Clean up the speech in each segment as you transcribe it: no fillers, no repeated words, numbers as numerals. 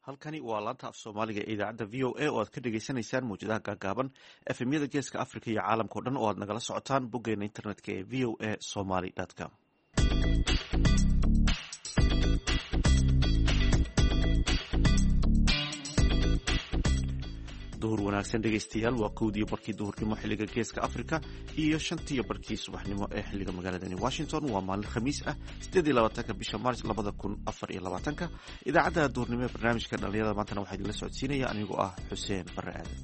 halkani waa laanta af soomaaliga ee idaacadda v o a oo aad ka dhagaysanaysaan mawjadaha gaagaaban efemyada geeska africa iyo caalamkao dhan oo aad nagala socotaan boggeena internetka ee v o a somaly com. duhur wanaagsan dhegaystayaal, waa kowdiiyo barkii duhurnimo xilliga geeska africa iyo shantiiyo barkii subaxnimo ee xilliga magaaladani washington. waa maalin khamiis ah 28 bisha maarch 2024. idaacadda duhurnimo ee barnaamijka dhalinyarada maantana waxaa idinla socodsiinaya anigoo ah xuseen bare aadan.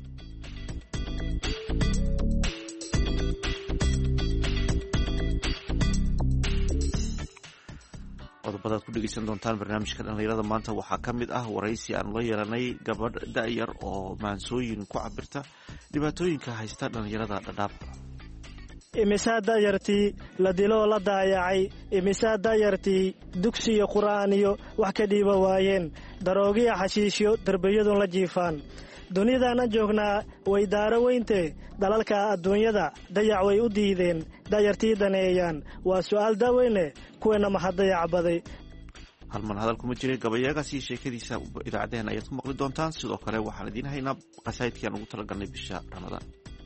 qodobadaad ku dhegeysan doontaan barnaamijka dhalinyarada maanta waxaa ka mid ah waraysi aan la yeelanay gabadh da-yar oo maansooyin ku cabirta dhibaatooyinka haysta dhalinyarada dhadhaab. imisaa da'yartii la diloo la daayacay, imisaa da'yartii dugsi iyo qur'aan iyo wax ka dhiiba waayeen, daroogiya xashiishyo derbiyadun la jiifaan. dunidaanan joognaa way daaro weyntee, dalalka adduunyada dayac way u diideen, da'yartii daneeyaan. waa su'aal daaweyne, kuweena maxaa dayacbaday. halman hadal kuma jiray gabayaagaas iyo sheekadiisa idaacaddeen ayaad ku maqli doontaan. sidoo kale waxaan idiin haynaa qasaa'idkii aan ugu talagalnay bisha ramadaan.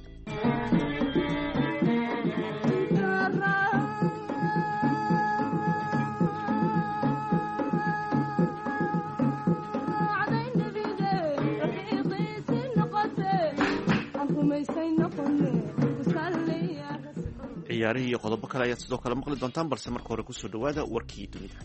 ciyaarihii iyo qodobo kale ayaad sidoo kale maqli doontaan, balse marka hore kusoo dhawaada warkii dunida.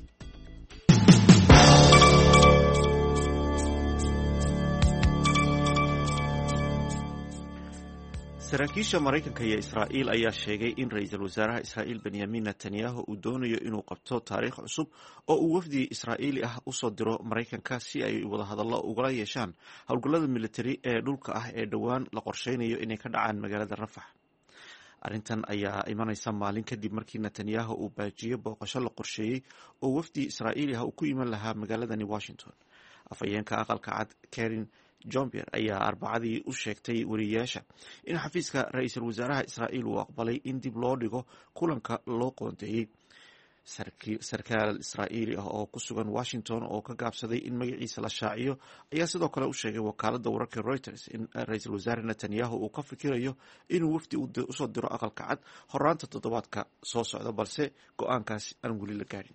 saraakiisha maraykanka iyo israa'iil ayaa sheegay in ra-iisul wasaaraha israa'iil benyamin netanyahu uu doonayo inuu qabto taariikh cusub oo uu wafdi israa'iili ah usoo diro maraykanka si ay wadahadallo ugala yeeshaan howlgallada militari ee dhulka ah ee dhowaan la qorsheynayo inay ka dhacaan magaalada rafax. arrintan ayaa imanaysa maalin kadib markii netanyahu uu baajiyo booqasho la qorsheeyey oo wafdi israa'iili ah uu ku iman lahaa magaaladani washington. afhayeenka aqalka cad Karen Jean-Pierre ayaa arbacadii u sheegtay wariyayaasha in xafiiska ra-iisul wasaaraha israa'iil uu aqbalay in dib loo dhigo kulanka loo qoondeeyey. sarkaal israa'iili ah oo ku sugan washington oo ka gaabsaday in magaciisa la shaaciyo ayaa sidoo kale u sheegay wakaaladda wararka Reuters in ra-iisul wasaare netanyahu uu ka fikirayo inuu wafdi usoo diro aqalka cad horaanta toddobaadka soo socda, balse go-aankaas aan weli la gaadhin.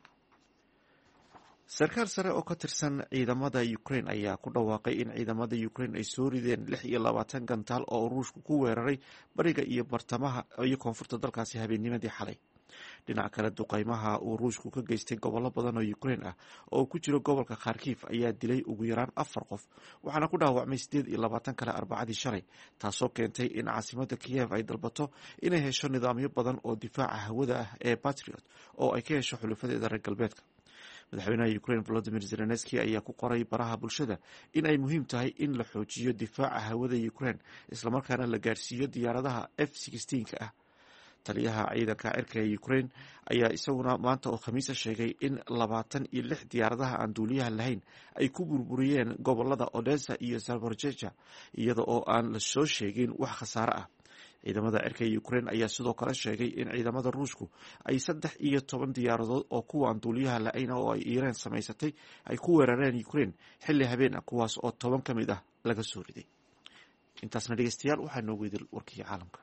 sarkaal sare oo ka tirsan ciidamada Ukraine ayaa ku dhawaaqay in ciidamada Ukraine ay soo rideen 26 gantaal oo ruushku ku weeraray bariga iyo bartamaha iyo koonfurta dalkaasi habeennimadii xalay. dhinaca kale, duqaymaha uu ruushku ka geystay gobollo badan oo Ukraine ah oo ku jiro gobolka Kharkiv ayaa dilay ugu yaraan 4 qof, waxaana ku dhaawacmay 28 kale arbacadii shalay, taasoo keentay in caasimadda Kiev ay dalbato inay hesho nidaamyo badan oo difaaca hawada ah ee Patriot oo ay ka hesho xulufadeeda reer galbeedka. madaxweynaha Ukraine Volodymyr Zelensky ayaa ku qoray baraha bulshada in ay muhiim tahay in la xoojiyo difaaca hawada Ukraine islamarkaana la gaarsiiyo diyaaradaha F-16 ah. taliyaha ciidanka cirka ee Ukraine ayaa isaguna maanta oo khamiisa sheegay in 26 diyaaradaha aan duuliyaha lahayn ay ku burburiyeen gobolada Odessa iyo Zaporizhzhia iyada oo aan la soo sheegin wax khasaare ah. ciidamada cirka ee Ukraine ayaa sidoo kale sheegay in ciidamada ruushku ay 13 diyaaradood oo kuwa aan duuliyaha lahayn oo ay Iiraan samaysatay ay ku weerareen Ukraine xilli habeen ah, kuwaas oo 10 ka mid ah laga soo riday. intaasna dhegeystayaal waxaa noogu idil warkii caalamka.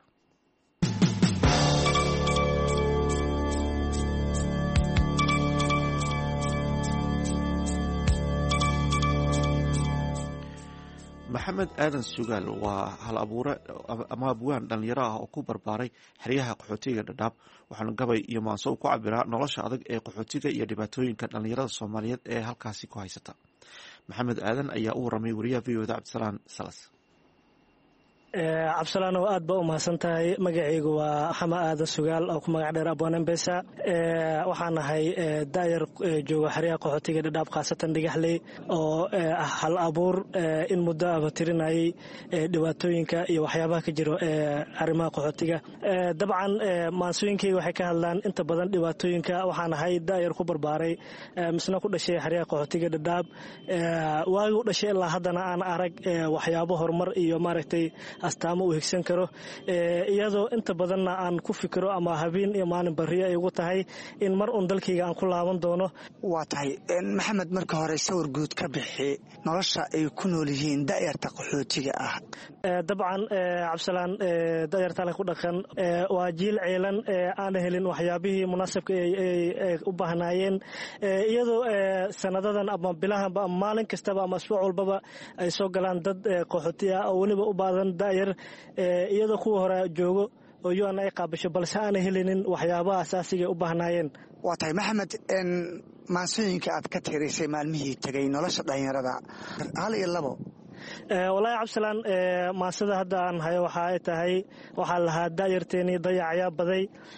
maxamed aadan sugaal waa hal abuure ama abwaan dhalinyaro ah oo ku barbaaray xeryaha qaxootiga dhadhaab, waxaana gabay iyo maanso ku cabiraa nolosha adag ee qaxootiga iyo dhibaatooyinka dhalinyarada Soomaaliyeed ee halkaasi ku haysata. maxamed aadan ayaa u waramay wariyaha VO-da Cabdisalaan Salas. cabdisalaan oo aad ba u mahadsan tahay. magacaygu waa xama aadan sugaal oo ku magac dheer abwaan embesa. waxaan ahay daayar jooga xeryaha qaxootiga dhadhaab, khaasatan dhigaxley, oo hal abuur in muddo aba tirinayay dhibaatooyinka iyo waxyaabaha ka jiro arrimaha qaxootiga. dabcan maansooyinkayga waxay ka hadlaan inta badan dhibaatooyinka. waxaan ahay daayar ku barbaaray misna ku dhashay xeryaha qaxootiga dhadhaab. waagi u dhashay ilaa haddana aan arag waxyaabo horumar iyo maaragtay astaamo uu higsan karo iyadoo inta badanna aan ku fikiro ama habeen iyo maalin bariyo ay ugu tahay in mar uun dalkayga aan ku laaban doono. waa tahay maxamed marka hore sawir guud ka bixi nolosha ay ku nool yihiin da'yarta qaxootiga ah. dabcan cabsalaan da'yarta ku dhaqan waa jiil ceelan aan helin waxyaabihii munaasabka ay u baahnaayeen iyadoo sanadadan ama bilahanba ama maalin kastaba ama asbuuc walbaba ay soo galaan dad qaxooti ah oo weliba u baadan da'yar iyadoo kuwa hore joogo oo UN ay qaabasho balse aan helinin waxyaabaha asaasiga u baahnaayeen. waa tahay maxamed maansooyinka aad ka tirisay maalmihii tagay nolosha dhalinyarada hal iyo labo. wallaahi cabsalaan maansada hadda aan hayo waxa ay tahay waxaa lahaa da'yarteennii dayacayaa baday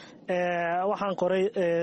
waxaan qoray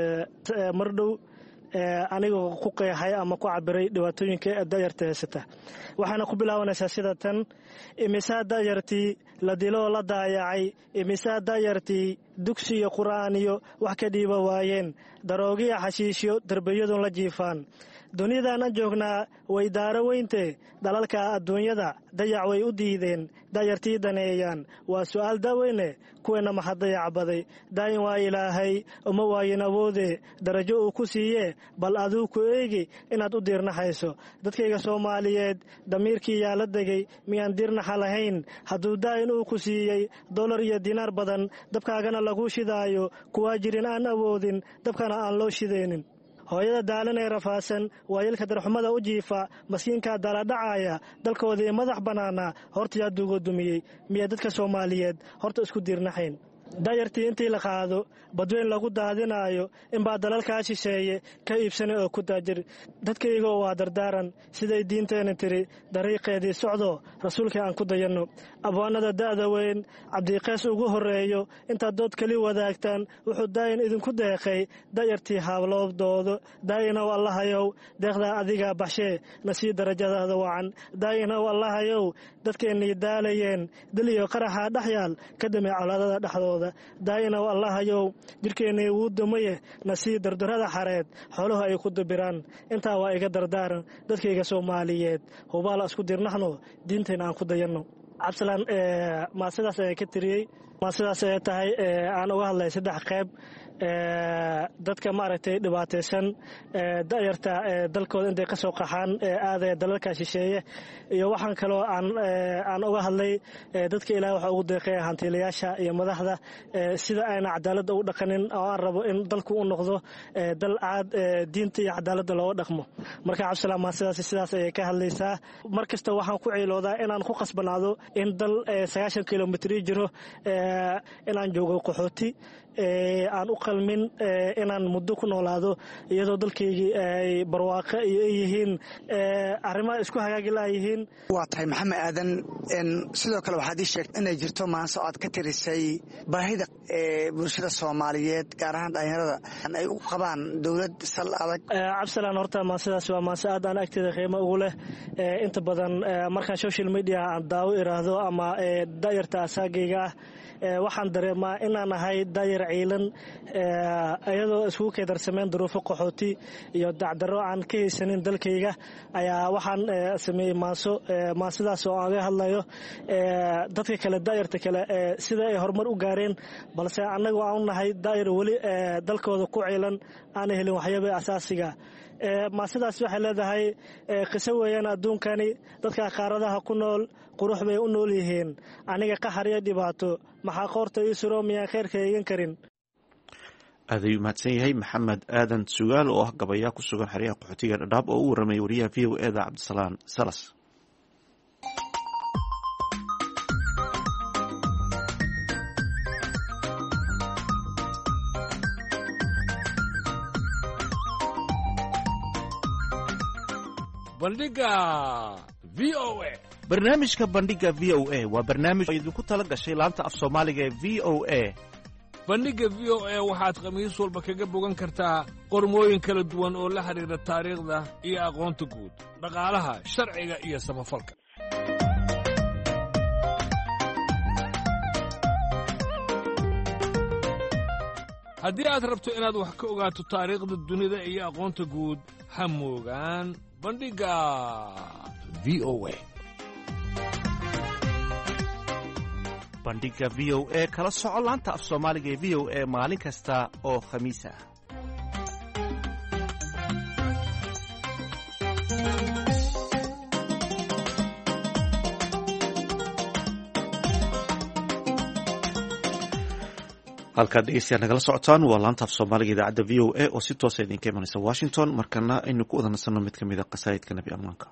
mar dhow anigoo ku qeexay ama ku cabiray dhibaatooyinka da'yarta haysata waxaana ku bilaabanaysaa sida tan imisaa da'yartii la diloo la daayacay imisaa da'yartii dugsi iyo qur'aan iyo wax ka dhiiba waayeen daroogiya xashiishyo darbiyadun la jiifaan dunidaan aan joognaa way daaro weyntee dalalka adduunyada dayac way u diideen da'yartii daneeyaan waa su'aal daaweyne kuweena maxaa dayac baday daayin waa ilaahay uma waayin awoode darajo uu ku siiyee bal aduu ku eegi inaad u diirnaxayso dadkayga soomaaliyeed damiirkii yaa la degay miyaan diirnaxa lahayn hadduu daayin uu ku siiyey dolar iyo dinaar badan dabkaagana laguu shidaayo kuwaa jirin aan awoodin dabkana aan loo shidaynin hooyada daalan ee rafaasan waayelka darxumada u jiifa masiinkaa daladhacaaya dalkoodii madax bannaana hortayaa duugo dumiyey miya dadka soomaaliyeed horta isku diirnaxayn da'yartii intii la qaado badweyn lagu daadinaayo inbaa dalalkaa shisheeye ka iibsanay oo ku daajir dadkaygoo waa dardaaran siday diinteenna tiri dariiqeedii socdo rasuulkii aan ku dayanno abwaanada da'da weyn cabdiqeys ugu horreeyo intaad dood keli wadaagtaan wuxuu daayin idinku deeqay da'yartii haabloobdoodo daayinow allahayow deeqdaa adigaa baxshee na sii darajadaada wacan daayinow allahayow dadkeennii daalayeen dil iyo qaraxaa dhex yaal ka damee colaadada dhexdooda daayinow allahayow jirkeennii wuu dumaye na sii dardarada xareed xooluhu ay ku dubiraan intaa waa iga dardaaran dadkayga soomaaliyeed hubaala isku dirnaxno diintayna aan ku dayanno. cabsalaan maasidaas ayaa ka tiriyey maasidaas ay tahay aan uga hadlay saddex qayb dadka maaragtay dhibaataysan da'yarta dalkooda intay ka soo qaxaan aadaya dalalka shisheeye iyo waxaan kaloo aan uga hadlay dadka ilaahay waxa ugu deeqay hantiilayaasha iyo madaxda sida ayna cadaaladda ugu dhaqanin oo aan rabo in dalku u noqdo dal caad diinta iyo cadaaladda looga dhaqmo marka cabsalaam maasidaas sidaas ayay ka hadlaysaa mar kasta waxaan ku ciiloodaa inaan ku qasbanaado in dal 90 kilomitir jiro inaan joogo qaxooti aan u qalmin inaan muddo ku noolaado iyadoo dalkaygii ay barwaaqo iyo ay yihiin arrimaha isku hagaagi laayihiin. waa tahay maxamed aadan sidoo kale waxaad ii sheegtay inay jirto maanso aad ka tirisay baahida bulshada soomaaliyeed gaar ahaan dhalinyarada ay u qabaan dowlad sal adag. cabsalaan horta maansidaas waa maanse aad aan agteeda qiimo ugu leh inta badan markaan social media aan daawo iraahdo ama da'yarta asaagayga ah waxaan dareemaa inaan ahay daayar ciilan iyadoo iskugu keedarsameen duruufo qaxooti iyo dacdaro aan ka haysanin dalkayga ayaa waxaan sameeyey maansidaas oo aan ga hadlayo dadka kale daayarta kale sida ay horumar u gaareen balse annagu aan u nahay daayar weli dalkooda ku ciilan aana helin waxyaaba asaasiga maasidaas waxay leedahay qiso weeyaan adduunkani dadka qaaradaha ku nool qurux bay u nool yihiin aniga qaxar iyo dhibaato maxaa qoorta ii suro miyaan khayrka eegan karin. aad ayuu mahadsan yahay maxamed aadan sugaal oo ah gabayaa ku sugan xeryaha qaxootiga dhadhaab oo u warramay wariyaha v o eda cabdisalaan salas. barnaamijka bandhiga v o a waa barnaamij idinku tala gashay laanta af soomaaliga ee v o a. bandhigga v o a waxaad khamiis walba kaga bogan kartaa qormooyin kala duwan oo la xidhiidha taariikhda iyo aqoonta guud dhaqaalaha sharciga iyo samafalka. haddii aad rabto inaad wax ka ogaato taariikhda dunida iyo aqoonta guud ha moogaan bandhigga v o a. bandhiga v o a kala soco laanta af soomaaliga ee v o a maalin kasta oo khamiis ah. halkaad dhegeystayaal nagala socotaan waa laanta af soomaaliga idaacadda v o a oo si toosa idinka imanaysa washington. markana aynu ku wada nasanno mid ka mid a qasaa'idka nebi ammaanka.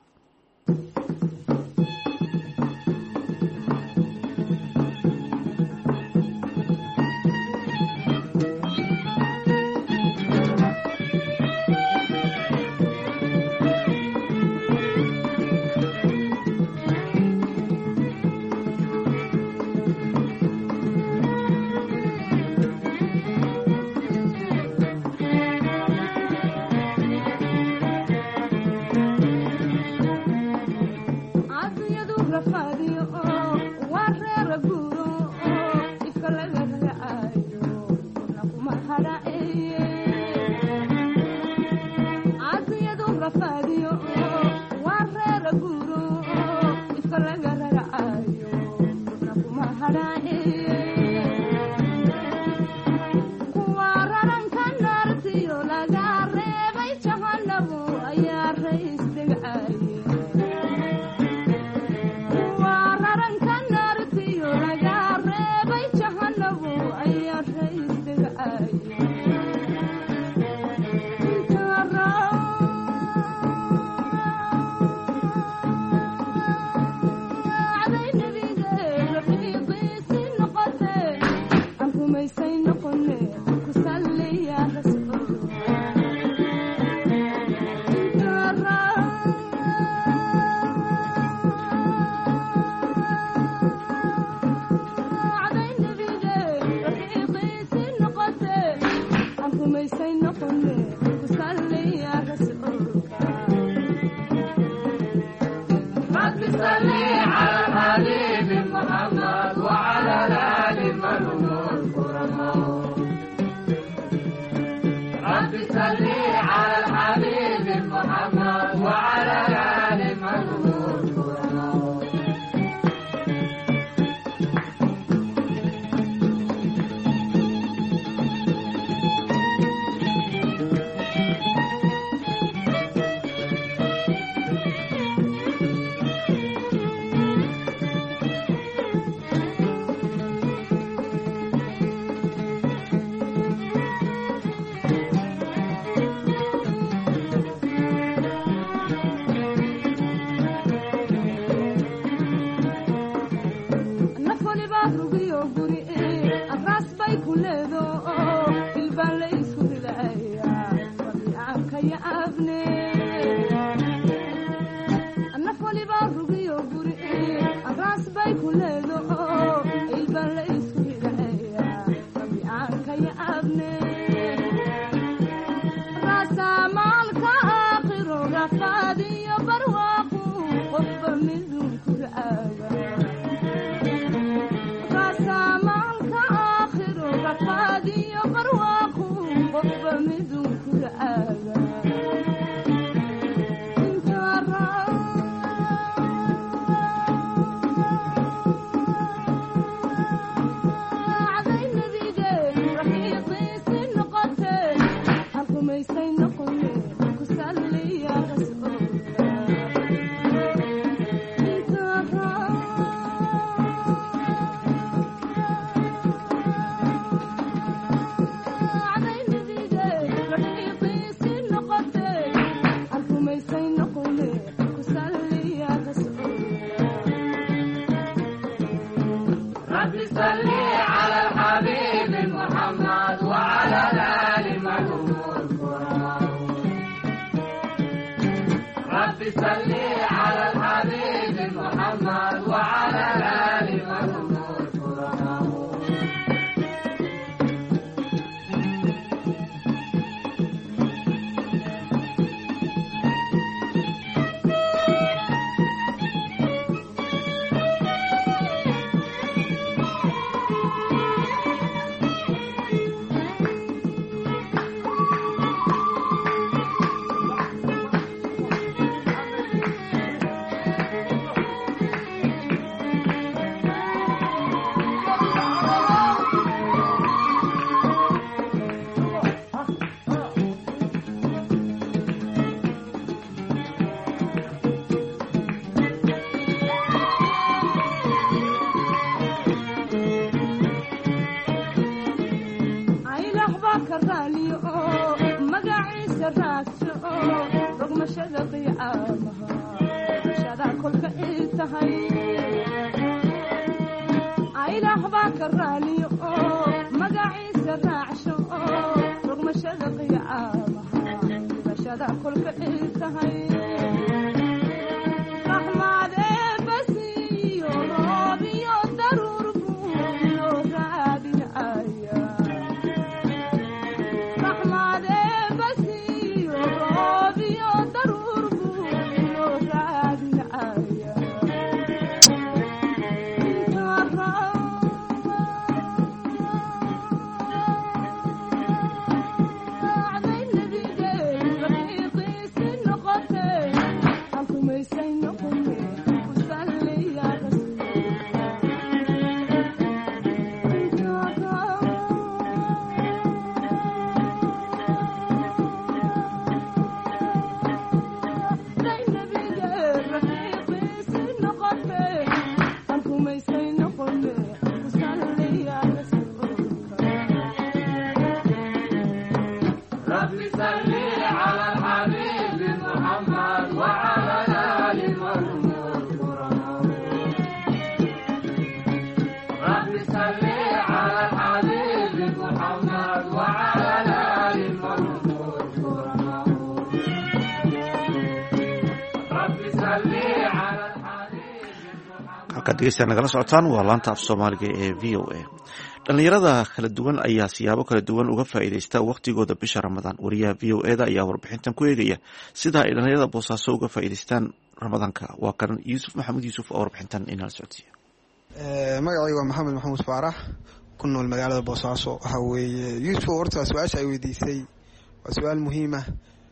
halkaad dhegeystayaa nagala socotaan waa laanta af soomaaliga ee v o a. dhallinyarada kala duwan ayaa siyaabo kala duwan uga faa'iidaysta wakhtigooda bisha ramadaan. wariyaha v o eda ayaa warbixintan ku eegaya sida ay dhallinyarada boosaaso uga faa'iidaystaan ramadaanka. waa kan yuusuf maxamed yuusuf oo warbixintan inala socodsiiya. magacayga waa maxamed maxamuud faarax, ku nool magaalada boosaaso. waxa weeye yuusuf, horta su-aasha ay weydiisay waa su-aal muhiima.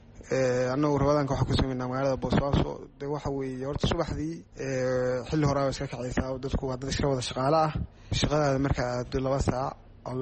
annagu ramadaanka waxaa ku sameynaa magaalada boosaaso. de waxa weeye horta subaxdii xilli horaa iska kacaysaa, dadku waa dad iska wada shaqaale ah. shaqadaada marka aad 2 saac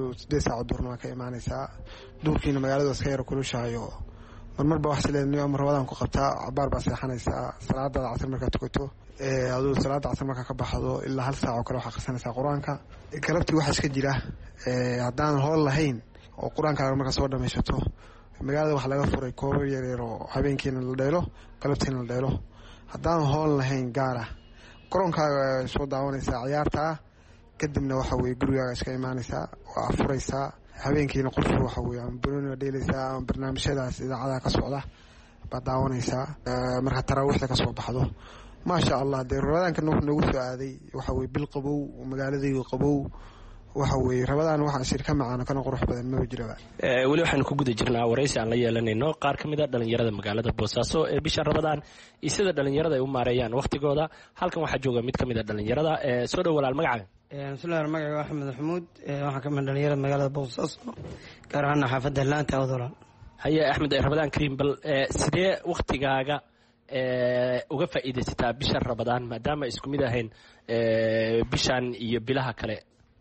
8 saac duurna waa ka imaanaysaa. duurkiina magaalada iska yara kulushahayo marmarba wax sileedniyo ama ramadaan ku qabtaa, cabaar baa seexanaysaa. salaada casar markaa tukato aduu salaada casar markaa ka baxdo ilaa 1 saac oo kale waxaa qasanaysaa qur-aanka. galabtii waxaa iska jira haddaanan hool lahayn oo qur-aanka markaa soo dhamaysato, magaalada waxaa laga furay koobo yaryar oo habeenkiina la dheelo, galabtiina la dheelo. haddaan hool lahayn gaara koroonkaaga soo daawanaysaa ciyaartaa, kadibna waxa weye gurigaaga iska imaanaysaa, waa furaysaa. habeenkiina qorshu waxa weye ama banooni waa dheelaysaa ama barnaamijyadaas idaacadaha ka socda baad daawanaysaa. marka taraawiixda ka soo baxdo maasha allah. dee ramadaanka nagu soo aaday waxa weye bil qabow, magaaladaygu qabow. waxa weeye rabadaan waxaa shirka macaan kana qurux badan ma jiraba. weli waxaanu ku guda jirnaa waraysi aan la yeelanayno qaar ka mid a dhalinyarada magaalada boosaaso ee bisha rabadaan iyo sida dhalinyarada ay u maareeyaan wakhtigooda. halkan waxaa jooga mid ka mid a dhalinyarada. soo dhow walaal, magacaaga? bismillahi, magacayga axmed maxamuud, waxaan ka mid dhalinyarada magaalada boosaaso, gaar ahaana xaafadda laanta awdala. haye axmed, rabadaan kariim, bal sidee wakhtigaaga uga faa'iidaysataa bisha rabadaan maadaama isku mid ahayn bishan iyo bilaha kale?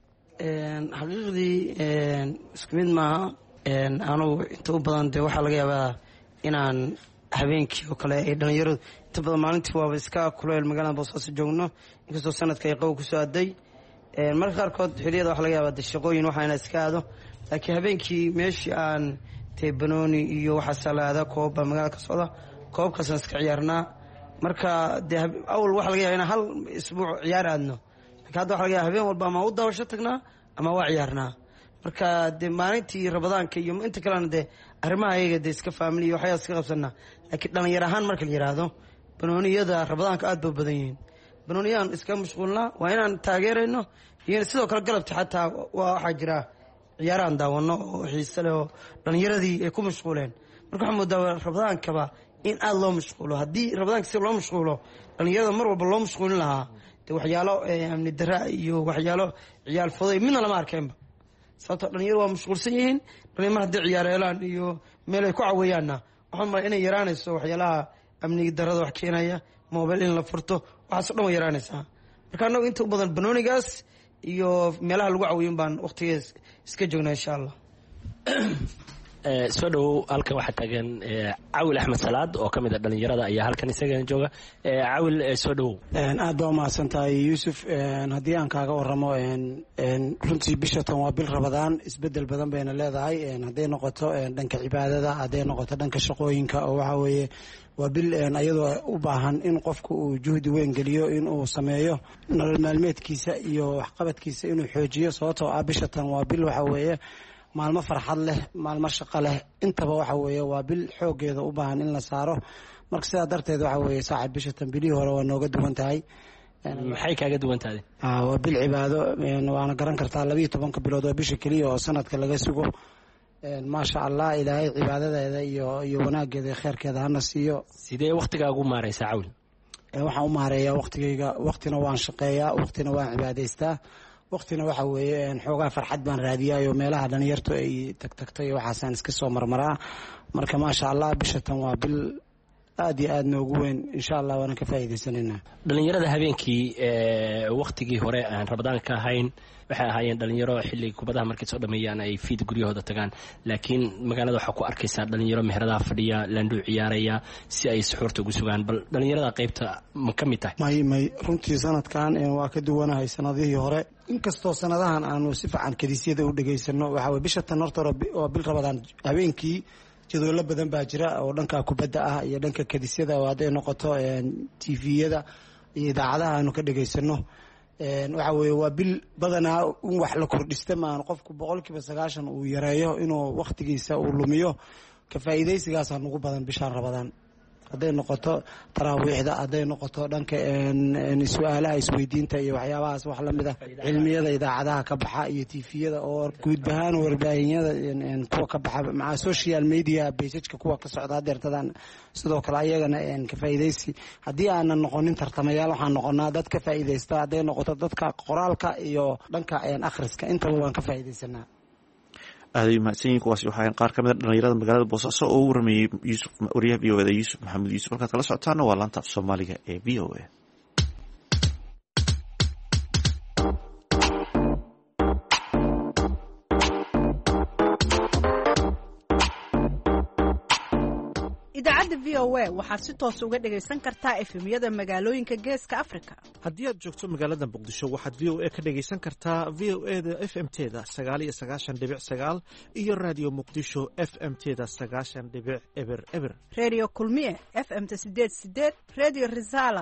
xaqiiqdii isku mid maaha. anugu inta u badan dee waxaa laga yaabaa inaan habeenkii oo kale ay dhalinyaradu inta badan maalintii waaba iska kuleel magaalada boosaaso joogno, inkastoo sanadka ay qabow kusoo aday. marka qaarkood xiliyada waxa laga yaabaa de shaqooyin waxaa inaa iska aado, laakiin habeenkii meeshii aan tee banooni iyo waxaa salaada koobbaa magaalada ka socda, koobkaasaan iska ciyaarnaa. marka dee awal waxa laga yaaba inaan hal isbuuc ciyaar aadno, lakin hadda waxa laga yaaba habeen walba ama u daawasho tagnaa ama waa ciyaarnaa. marka dee maalintii rabadaanka iyo inta kalena dee arrimaha ayaga dee iska faamiliya waxyaa iska qabsanaa. laakiin dhalinyar ahaan marka la yidhaahdo banooniyada rabadaanka aad ba badan yihiin. banooniyaan iska mashquulnaa, waa inaan taageerayno. iyo sidoo kale galabti xataa waxaa jira ciyaaraan daawano oo xiise leh oo dhalinyaradii ay ku mashquuleen. marka waxaa moodaa rabadaankaba in aada loo mashquulo. haddii rabadaanka si loo mashquulo dhalinyarada mar walba loo mashquulin lahaa, de waxyaalo amni dara iyo waxyaalo ciyaal fuday midna lama arkeenba. sababtoo dhalinyaro waa mashquulsan yihiin. mar haddii ciyaareelaan iyo meel ay ku caweeyaanna waxaan mala inay yaraanayso waxyaalaha amniga darada wax keenaya, mobil in la furto, waxaaso dhan way yaraanaysaa. marka annagu inta u badan banoonigaas iyo meelaha lagu caweyin baan wakhtigees iska joognaa insha allah. soo dhowow halkan waxaa taagan cawil axmed salaad oo ka mid a dhalinyarada ayaa halkan isagana jooga. cawil soo dhowow. aad baa umahadsan tahay yuusuf. haddii aan kaaga waramo runtii bishatan waa bil rabadaan, isbedel badan bayna leedahay hadday noqoto dhanka cibaadada, hadday noqoto dhanka shaqooyinka, oo waxa weeye waa bil ayadoo u baahan in qofku uu juhdi weyn geliyo in uu sameeyo nolol maalmeedkiisa iyo waxqabadkiisa inuu xoojiyo. sababtoo ah bishatan waa bil waxa weeye maalmo farxad leh, maalmo shaqo leh, intaba waxa weeye waa bil xoogeeda u baahan in la saaro. marka sidaa darteed waxa weeye saaxib bishatan bilihii hore waa nooga duwan tahay. maxay kaaga duwan tahay? waa bil cibaado, waana garan kartaa 12 bilood waa bisha keliya oo sanadka laga sugo. maasha allah, ilaahay cibaadadeeda iyo wanaageeda kheyrkeeda hana siiyo. sidee waktigaagu maaraysaa cawil? waxaan u maareeyaa waktigayga, waktina waan shaqeeyaa, waktina waan cibaadaystaa, waktina waxa weeye xoogaa farxad baan raadiyaayo meelaha dhalinyartu ay tagtagtay waxaasaan iska soo marmaraa. marka maasha allah bishatan waa bil aad iyo aad noogu weyn, insha allah waana ka faa'iidaysanayna. dhalinyarada habeenkii waktigii hore aan rabadaan ka ahayn waxay ahaayeen dhalinyaro xilliga kubadaha markay soo dhameeyaan ay fiid guryahooda tagaan, laakiin magaalada waxaa ku arkaysaa dhalinyaro meheradaha fadhiya, landhuu ciyaaraya si ay suxuurta ugu sugaan. bal dhalinyarada qaybta ma ka mid tahay? may runtii sanadkan waa ka duwanahay sanadihii hore, inkastoo sanadahan aanu si fiican kadisyada u dhegaysano. waxaa weye bishatan horta waa bil rabadaan, habeenkii jadwalo badan baa jira oo dhanka kubadda ah iyo dhanka kadisyada, oo hadday noqoto tviyada iyo idaacadaha aanu ka dhegaysano. waxa weeye waa bil badanaa in wax la kordhista maan qofku 90% uu yareeyo inuu wakhtigiisa uu lumiyo. ka faa'iidaysigaasaa nugu badan bishaan rabadaan, hadday noqoto taraawiixda, hadday noqoto dhanka su-aalaha isweydiinta iyo waxyaabahaas wax lamid ah, cilmiyada idaacadaha ka baxa iyo tifiyada oo guud ahaan warbaahinyada kuwa ka baxa maca social media pageka kuwa ka socda hadeertadan sidoo kale ayagana ka faa'iidaysi. haddii aanan noqonin tartamayaal waxaan noqonaa dad ka faa'iidaysta, hadday noqoto dadka qoraalka iyo dhanka akhriska, intaba waan ka faa'iidaysanaa. aad ay mahadsan yihiin. kuwaasi waxaa qaar ka mid a dhalinyarada magaalada boosaaso oo u warameeyey wariyaha v o eda yuusuf maxamed yuusuf. halkaad kala socotaana waa laanta af soomaaliga ee v o a. idaacadda v o a waxaad si toos uga dhagaysan kartaa efemyada magaalooyinka geeska africa. haddii aad joogto magaalada muqdisho waxaad v o a ka dhagaysan kartaa v o e da f m teda 9 iyo radio muqdisho f m teda 9.eber. redio kulmiye f m ta 8 redio risala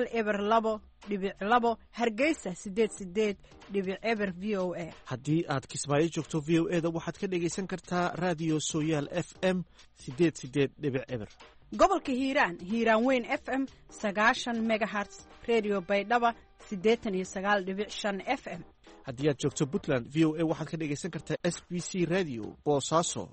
102.2 hargeysa 88.eber v o a. haddii aad kismaayo joogto v o e da waxaad ka dhagaysan kartaa radio sooyaal f m 88.eber. gobolka hiiraan weyn f m 90 megahertz, redio baydhaba 89.5 f m. haddii aad joogto puntland v o a waxaad ka dhagaysan kartaa s b c radio boosaaso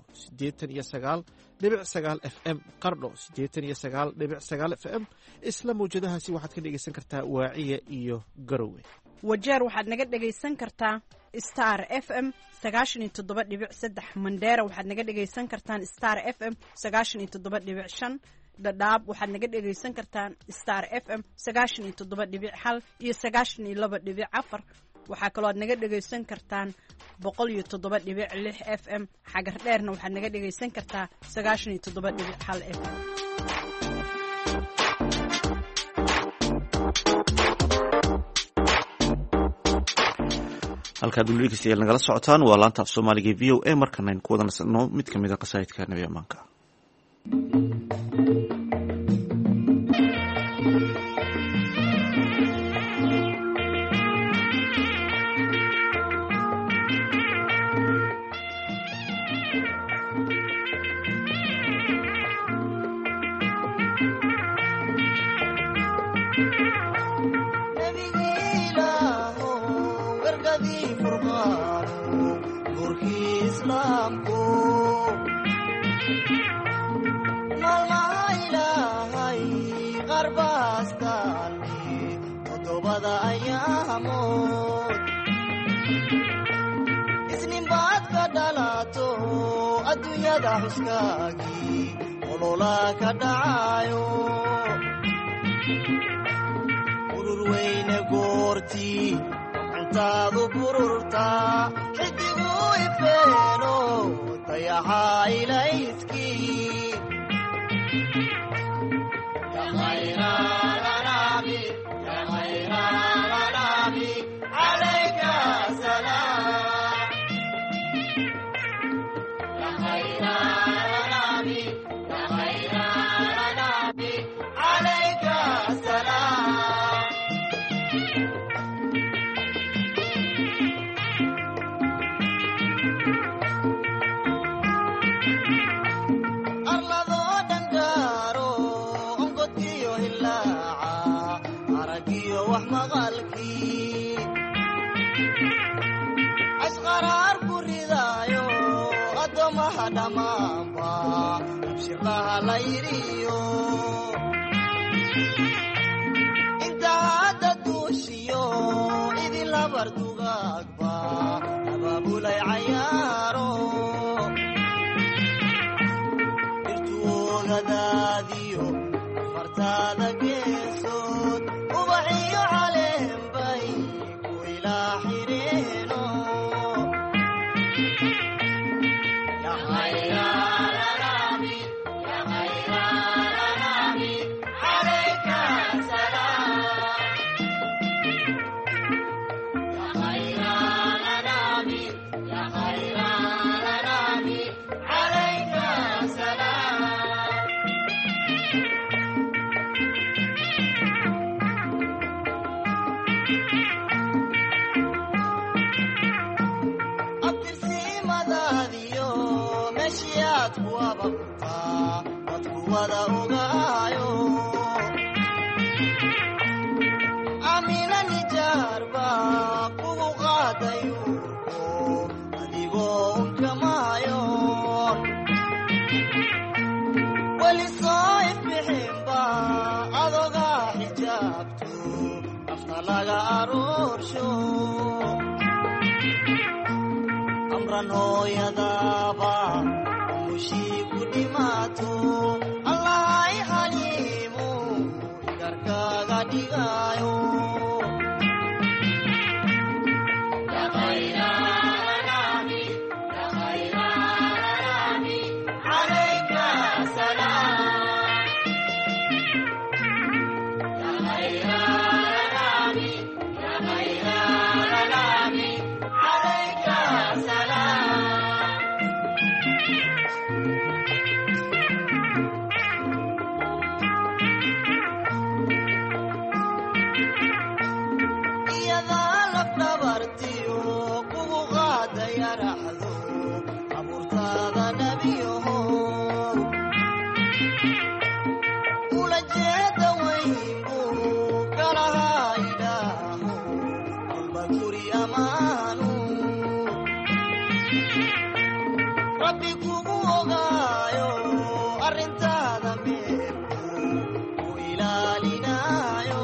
89.9 f m, qardho 89.9 f m. isla mawjadahaasi waxaad ka dhagaysan kartaa waaciya iyo garowe. wajeer waxaad naga dhagaysan kartaa star f m 97.3, mandheera waxaad naga dhagaysan kartaan star f m 97.5, dhadhaab waxaad naga dhagaysan kartaan star f m 97.1 iyo 92.4. waxaa kaloo aad naga dhagaysan kartaan 107.6 f m. xagar dheerna waxaad naga dhagaysan kartaa 97.1 f m. halkaad weligeysayal nagala socotaan waa laanta af soomaaliga v o a. markana aynu ku wada nasanno mid ka mid a qasaa'idka nebi ammaanka. isninbaad ka dhalato adduunyada xuskaagii olola ka dhacayo urur weyne goortii intaadu bururtaa xidigu ifeeno dayaxaa ilayskii ya khayra lanabi ya khayra lanabi alayka salaam ya khayra lanabi ya khayra lanabi alayka salaam arladoo dhangaaro ongodkiyo hilaaca aragiyo wax maqalkii ashqaraar ku ridaayo addoommaha dhammaanba abshirlaha la yidhiyo inta hadda duushiyo idin labar dugaagba abaabulay cayaaro irtuogadaadiyo afartaada geesood ubaxiyo caleenbay ku ilaa xireeno ya khayra lanabi ya khayra lanabi alayka salaam ya khayra lanabi ya khayra lanabi alayka salaam abtirsiimadaadiyo meeshiyaad ku ababtaa dadku wada ogaayo amina nijaarba kugu qaadayuurko adigoo unkamaayoon weli soo ifbixinba adogaa xijaabto nafta laga aroorsho amran hooyadaaba umushii ku dhimaato allahay xaliimu igarkaaga dhigaayo ya khayra lanabi ya khayra lanabi alayka salaam ya khayra lanabi ya khayra lanabi alayka salaam iyadaa lafdhabartiyo kugu qaadaya raxdo abuurtaada nebiyaho ula jeeda weynbu kalahaa ilaaho walba guri ammaanu rabbi kugu ogaayo arrintaada meelku ku ilaalinaayo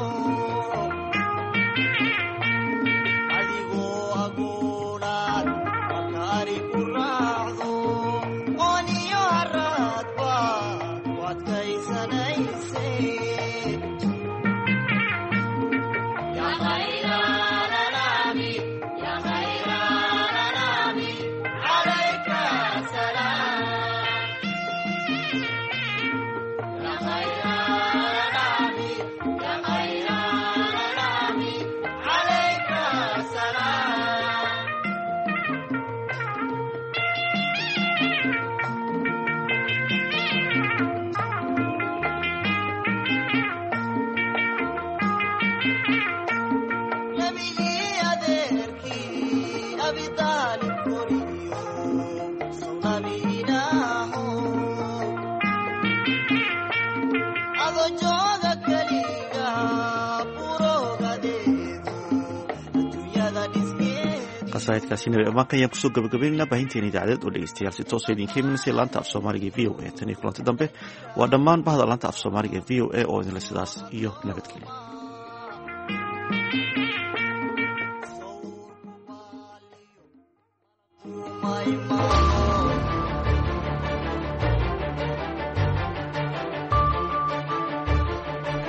adigoo aguunaad makaari ku raacdo ooniyo haraadba ku adkaysanayse ya khayra lanabi ya khayra lanabi alayka salaam ya khayra lanabi ya khayra lanabi alayka salaam nabigii adeerkii abitaalib koriyo sawnabi ilaaho ado jooga keliga burogadeedu adduunyada dhiskeedu qasaa'idkaasi nabi ammaanka ayaan kusoo gabagabaynaynaa baahinteena idaacadeed oo dhegeystayaal si toosa idinka imanaysa laanta af soomaaliga v o a tan iyo kulanti dambe waa dhammaan bahda laanta af soomaaliga v o a oo idinle sidaas iyo nabadgelyo